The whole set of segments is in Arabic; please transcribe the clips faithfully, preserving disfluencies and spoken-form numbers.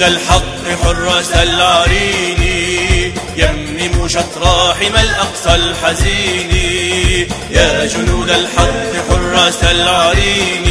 جنود الحق حراس العرين يمموا شطر حمى الأقصى الحزين. يا جنود الحق حراس العرين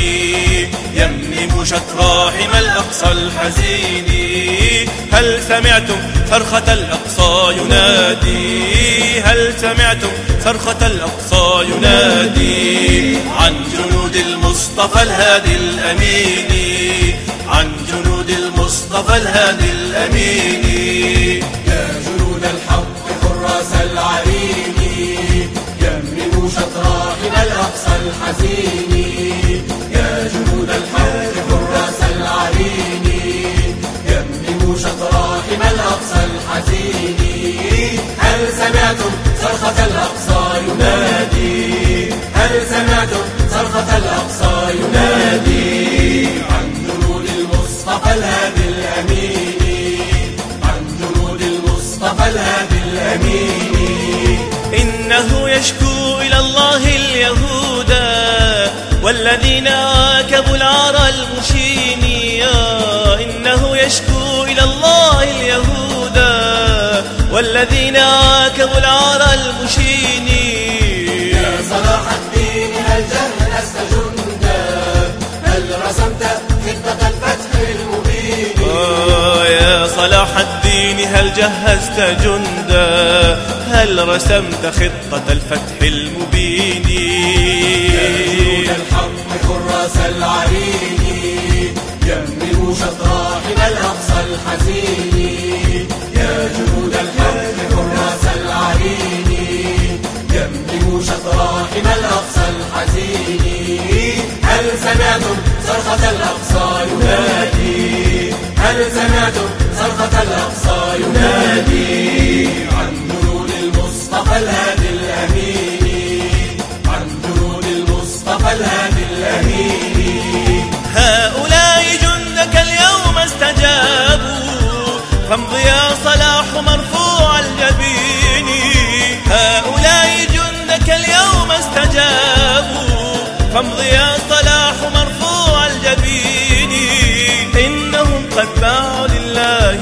يمموا شطر حمى الأقصى الحزين. هل سمعتم صرخة الأقصى ينادي؟ هل سمعتم صرخة الأقصى ينادي عن جنود المصطفى الهادي الأمين؟ عن جنود المصطفى الهادي الأمين. يا جنود الحق حراس العرين يمموا شطر حمى الأقصى الحزين. يا جنود الحق حراس العرين يمموا شطر حمى الأقصى الحزين. هل سمعتم صرخة الأقصى ينادي؟ هل سمعتم صرخة الأقصى ينادي عن جنود المصطفى الهادي الأمين؟ عن جنود المصطفى الهادي الأمين. إنه يشكو إلى الله اليهود والذين عاكبوا العار المشين. إنه يشكو إلى الله اليهود والذين عاكبوا العار المشين. يا صلاح الدين هل جهزت جندا؟ هل رسمت خطة الفتح المبين؟ آه يا صلاح الدين هل جهزت جندا؟ هل رسمت خطة الفتح المبين؟ يا جنود الحق حراس العرين يمموا شطر حمى الأقصى الحزين. يا جنود الحق حراس العرين يمموا شطر حمى الأقصى الحزين. هل سمعتم صرخة الأقصى ينادي؟ هل سمعتم صرخة الأقصى ينادي عن جنود المصطفى الهادي الأمين؟ عن جنود المصطفى الهادي الأمين. هؤلاء جندك اليوم استجابوا فامض يا صلاح مرفوع الجبين. هؤلاء جندك اليوم استجابوا فامض يا صلاح مرفوع الجبين. إنهم قد باعوا لله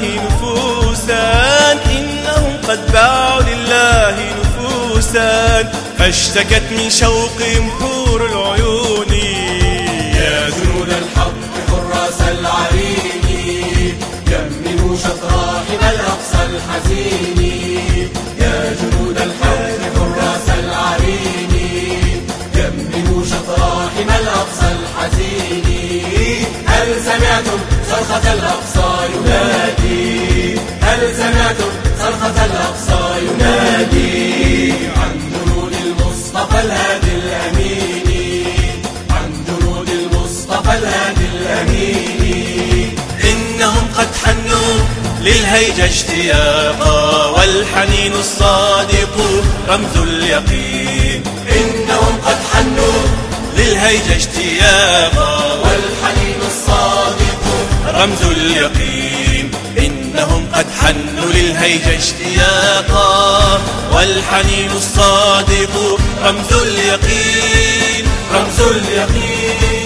نفوسا، إنهم قد باعوا لله نفوسا فاشتكت من شوقهم حور العيون. يا جنود الحق حراس العرين يمموا شطر حمى الأقصى الحزين. يا جنود الحق حراس العرين يمموا شطر حمى الأقصى الحزين. هل سمعتم صرخة الأقصى ينادي؟ هل سمعتم صرخة الأقصى ينادي عن جنود المصطفى الهادي الأمين؟ عن جنود المصطفى الهادي الأمين. إنهم قد حنوا للهيجة اشتياقا والحنين الصادق رمز اليقين. إنهم قد حنوا للهيجة اشتياقا والحنين الصادق رمز اليقين. إنهم قد حنوا للهيجة اشتياقا والحنين الصادق رمز اليقين. رمز اليقين.